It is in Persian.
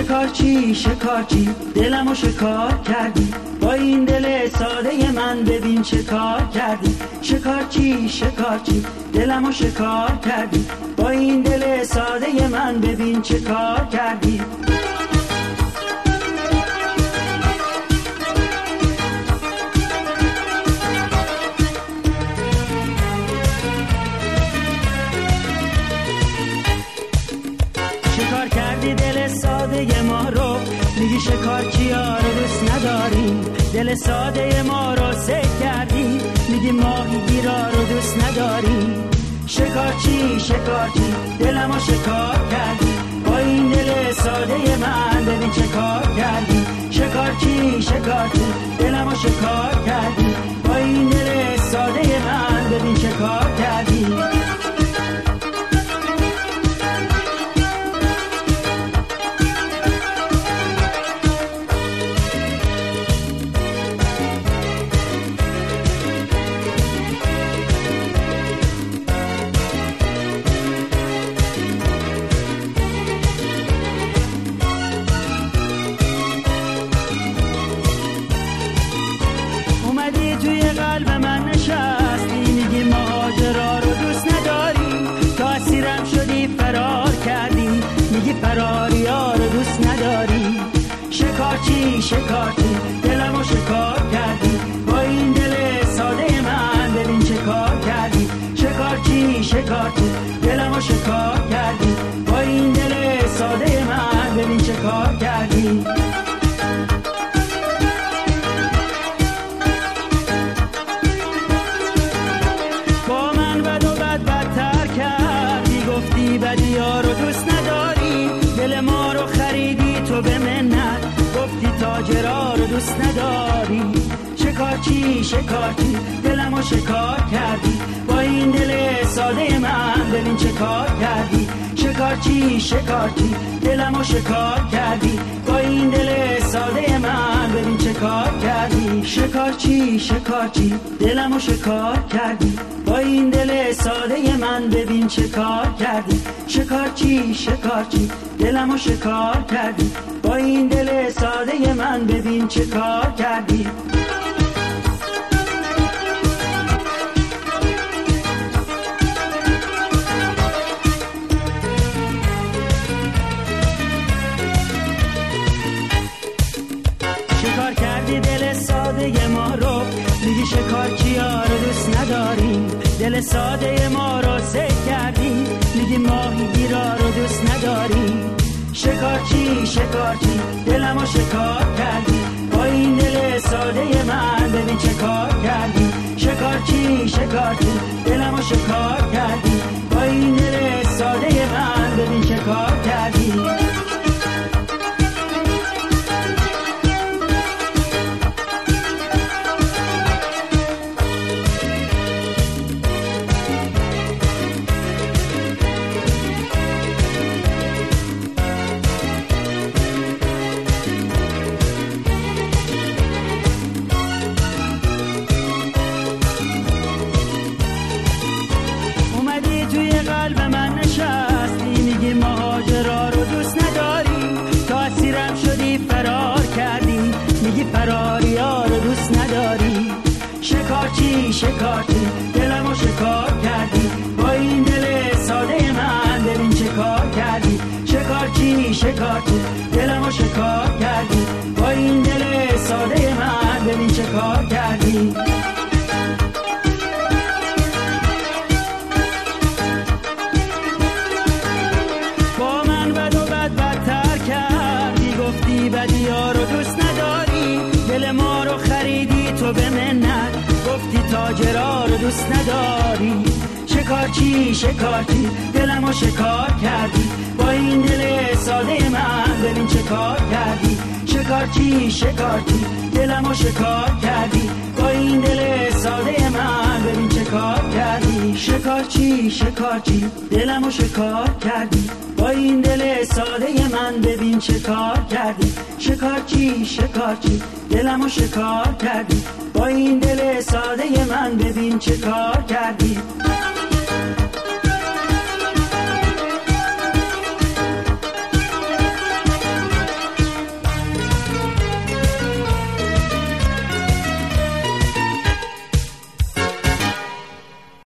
شکارچی شکارچی دلمو شکار کردی، با این دل ساده من ببین چه کار کردی. شکارچی شکارچی دلمو شکار کردی، با این دل ساده من ببین چه کار کردی. شکار کردی دل ساده ما رو، میگی شکارچی ها رو دوست نداریم. دل ساده ما رو سید کردی، میگی ماهی گیرا رو دوست نداریم. شکارچی شکارچی دلمو شکار کردی، با این دل ساده من ببین چه کار کردی. شکارچی شکارچی دلمو شکار کردی، با این دل ساده من ببین چه کار کردی. توی قلب من نشستی، میگی ماجرا رو دوست نداری. تا اسیرم شدی فرار کردی، میگی فراری ها رو دوست نداری. شکارچی شکارچی دلمو شکار کردی، با این دل ساده من ببین چه کار کردی. شکارچی شکارچی دلمو شکار کردی، با این دل ساده من ببین چه کار کردی. بدی ها رو دوست نداری، دل ما رو خریدی تو به منت، گفتی تاجرها رو دوست نداری. شکارچی شکارچی دلمو شکار کردی، با این دل ساده من ببین چه کار کردی. شکارچی شکارچی دلمو شکار کردی، با این دل ساده من ببین چه کار کردی. شکارچی شکارچی دلمو شکار کردی، با این دل ساده من ببین چه کار کردی. شکارچی شکارچی دلمو شکار کردی، با این دل ساده من ببین چه کار کردی. شکار کردی دل ساده ما رو، میگی شکارچی ها رو دوست نداریم. دل ساده ما رو سید کردی، میگی ماهی گیرا رو دوست نداریم. شکارچی شکارچی دلمو شکار کردی، با این دل ساده من ببین چه کار کردی. شکارچی شکارچی دلمو شکار کردی، با این دل ساده من ببین چه کار کردی. توی قلب من نشستی، میگی ماجرا رو دوست نداری. تا اسیرم شدی فرار کردی، میگی فراری ها رو دوست نداری. شکارچی شکارچی دلمو شکار کردی، با این دل ساده من ببین چه کار کردی. شکارچی شکارچی دلمو شکار کردی، با این دل ساده من ببین چه کار کردی. بدی ها رو دوست نداری، دل ما رو خریدی تو به منت، گفتی تاجرها رو دوست نداری. شکارچی شکارچی دلمو شکار کردی، با این دل ساده من ببین چه کار کردی. شکارچی شکارچی دلمو شکار کردی، با این دل ساده من ببین چه کار کردی. شکارچی شکارچی دلمو شکار کردی، با این دل ساده من ببین چه کار کردی. شکارچی شکارچی دلمو شکار کردی، با این دل ساده من ببین چه کار کردی.